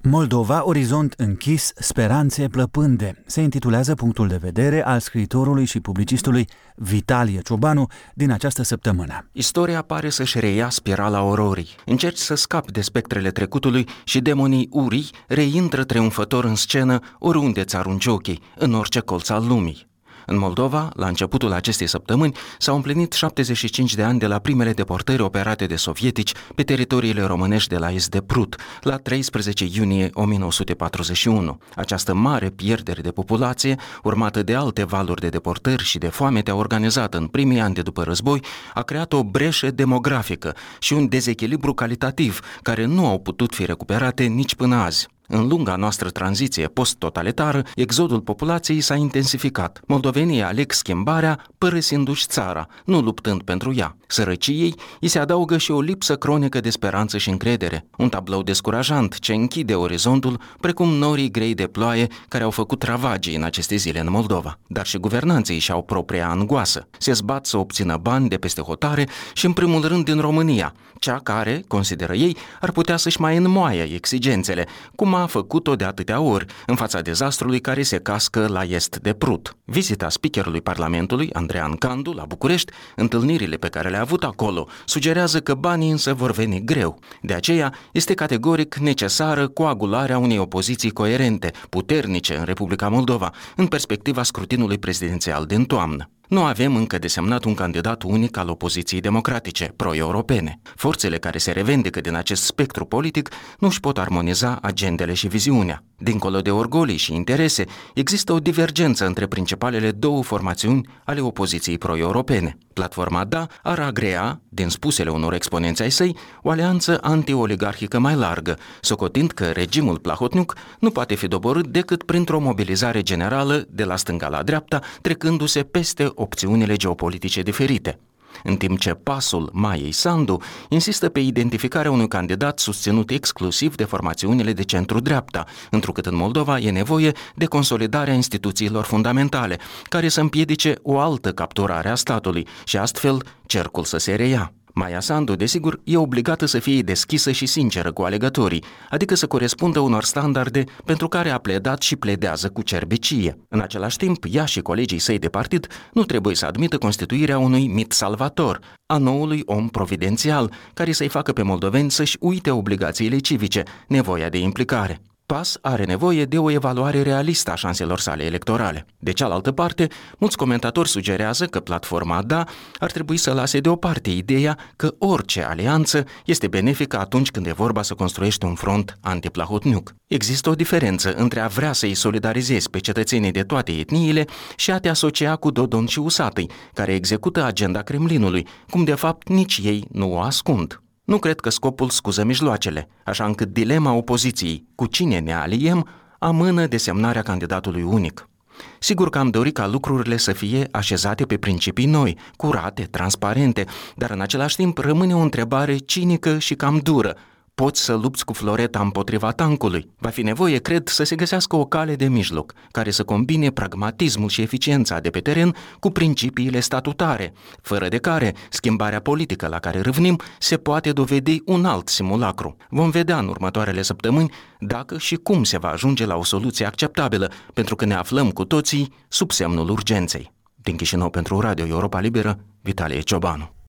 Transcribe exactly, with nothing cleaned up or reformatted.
Moldova, orizont închis, speranțe plăpânde. Se intitulează punctul de vedere al scriitorului și publicistului Vitalie Ciobanu din această săptămână. Istoria pare să-și reia spirala ororii. Încerci să scapi de spectrele trecutului și demonii urii reintră triumfător în scenă oriunde ți arunci ochii, în orice colț al lumii. În Moldova, la începutul acestei săptămâni, s-au împlinit șaptezeci și cinci de ani de la primele deportări operate de sovietici pe teritoriile românești de la est de Prut, la treisprezece iunie o mie nouă sute patruzeci și unu. Această mare pierdere de populație, urmată de alte valuri de deportări și de foametea organizată în primii ani de după război, a creat o breșă demografică și un dezechilibru calitativ, care nu au putut fi recuperate nici până azi. În lunga noastră tranziție post-totalitară, exodul populației s-a intensificat. Moldovenii aleg schimbarea părăsindu-și țara, nu luptând pentru ea. Sărăciei îi se adaugă și o lipsă cronică de speranță și încredere. Un tablou descurajant ce închide orizontul, precum norii grei de ploaie care au făcut ravagii în aceste zile în Moldova. Dar și guvernanții și-au propria angoasă. Se zbat să obțină bani de peste hotare și în primul rând din România, cea care, consideră ei, ar putea să-și mai înmoaie exigențele, cum a făcut-o de atâtea ori, în fața dezastrului care se cască la est de Prut. Vizita speakerului Parlamentului, Andrean Candu, la București, întâlnirile pe care le-a avut acolo, sugerează că banii însă vor veni greu. De aceea, este categoric necesară coagularea unei opoziții coerente, puternice în Republica Moldova, în perspectiva scrutinului prezidențial din toamnă. Nu avem încă desemnat un candidat unic al opoziției democratice, pro-europene. Forțele care se revendică din acest spectru politic nu își pot armoniza agendele și viziunea. Dincolo de orgolii și interese, există o divergență între principalele două formațiuni ale opoziției pro-europene. Platforma D A ar agrea, din spusele unor exponenți ai săi, o alianță anti-oligarhică mai largă, socotind că regimul Plahotniuc nu poate fi doborât decât printr-o mobilizare generală de la stânga la dreapta, trecându-se peste opțiunile geopolitice diferite. În timp ce pasul Maiei Sandu insistă pe identificarea unui candidat susținut exclusiv de formațiunile de centru-dreapta, întrucât în Moldova e nevoie de consolidarea instituțiilor fundamentale, care să împiedice o altă capturare a statului și astfel cercul să se reia. Maia Sandu, desigur, e obligată să fie deschisă și sinceră cu alegătorii, adică să corespundă unor standarde pentru care a pledat și pledează cu cerbicie. În același timp, ea și colegii săi de partid nu trebuie să admită constituirea unui mit salvator, a noului om providențial, care să-i facă pe moldoveni să-și uite obligațiile civice, nevoia de implicare. P A S are nevoie de o evaluare realistă a șanselor sale electorale. De cealaltă parte, mulți comentatori sugerează că platforma D A ar trebui să lase deoparte ideea că orice alianță este benefică atunci când e vorba să construiești un front anti-Plahotniuc. Există o diferență între a vrea să-i solidarizezi pe cetățenii de toate etniile și a te asocia cu Dodon și Usatăi, care execută agenda Kremlinului, cum de fapt nici ei nu o ascund. Nu cred că scopul scuză mijloacele, așa încât dilema opoziției, cu cine ne aliem, amână desemnarea candidatului unic. Sigur că am dorit ca lucrurile să fie așezate pe principii noi, curate, transparente, dar în același timp rămâne o întrebare cinică și cam dură. Poți să lupți cu floreta împotriva tancului? Va fi nevoie, cred, să se găsească o cale de mijloc, care să combine pragmatismul și eficiența de pe teren cu principiile statutare, fără de care schimbarea politică la care râvnim se poate dovedi un alt simulacru. Vom vedea în următoarele săptămâni dacă și cum se va ajunge la o soluție acceptabilă, pentru că ne aflăm cu toții sub semnul urgenței. Din Chișinău pentru Radio Europa Liberă, Vitalie Ciobanu.